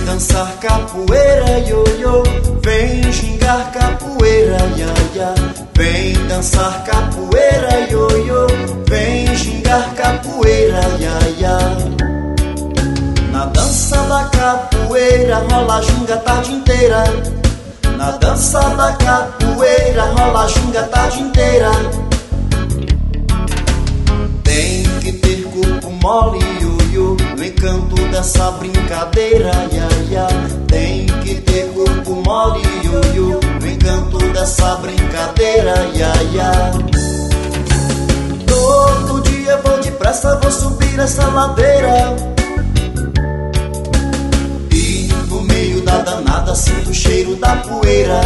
dançar capoeira, ioiô. Vem gingar capoeira, iaia. Vem dançar capoeira, ioiô. Vem gingar capoeira, iaia. Na dança da capoeira rola ginga a tarde inteira. Na dança da capoeira rola ginga a tarde inteira. Tem que ter corpo mole, ioiô, no encanto dessa brincadeira, iaia. Tem que ter corpo mole, ioiô, no encanto dessa brincadeira, iaia. Todo dia vou depressa, vou subir essa ladeira. E no meio da danada sinto o cheiro da poeira.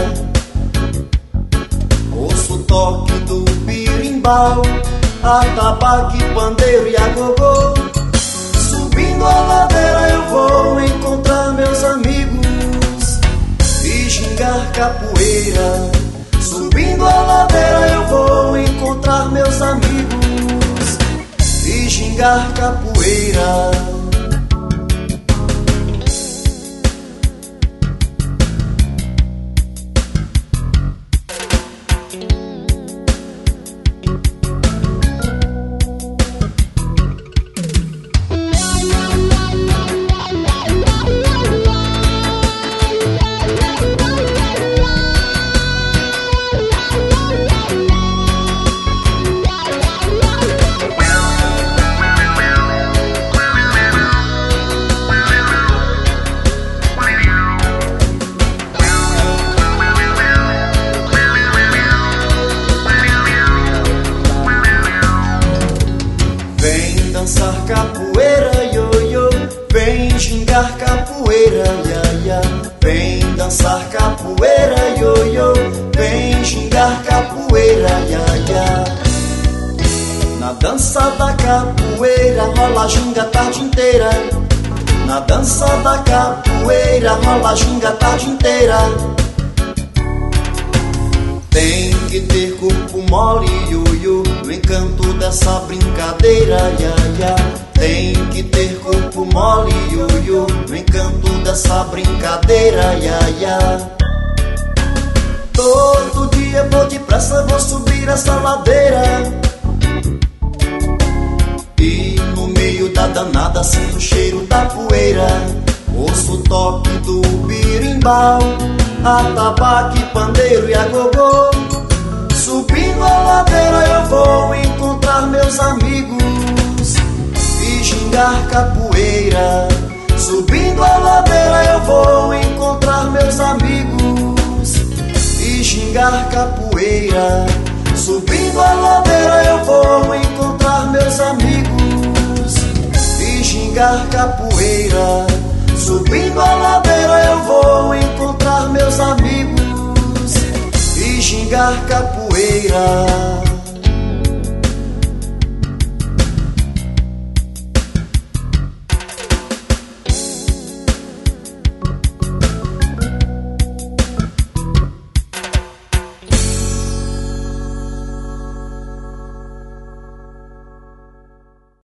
Ouço o toque do birimbau, atabaque, pandeiro e agogô. Subindo a ladeira eu vou encontrar meus amigos e gingar capoeira. Subindo a ladeira eu vou encontrar meus amigos e gingar capoeira. Dançar capoeira, ioiô. Vem gingar capoeira, iaia. Vem dançar capoeira, ioiô. Vem gingar capoeira, iaia. Na dança da capoeira rola ginga a tarde inteira. Na dança da capoeira rola ginga a tarde inteira. Tem que ter corpo mole, ioiô, no encanto dessa brincadeira, iaia. Tem que ter corpo mole, ioiô, no encanto dessa brincadeira, iaia. Todo dia vou depressa, vou subir essa ladeira. E no meio da danada sinto o cheiro da poeira. Ouço o toque do birimbau, atabaque, pandeiro e agogô. Subindo a ladeira eu vou encontrar meus amigos e gingar capoeira. Subindo a ladeira eu vou encontrar meus amigos e gingar capoeira. Subindo a ladeira eu vou encontrar meus amigos e gingar capoeira. Subindo a ladeira eu vou encontrar meus amigos e gingar capoeira.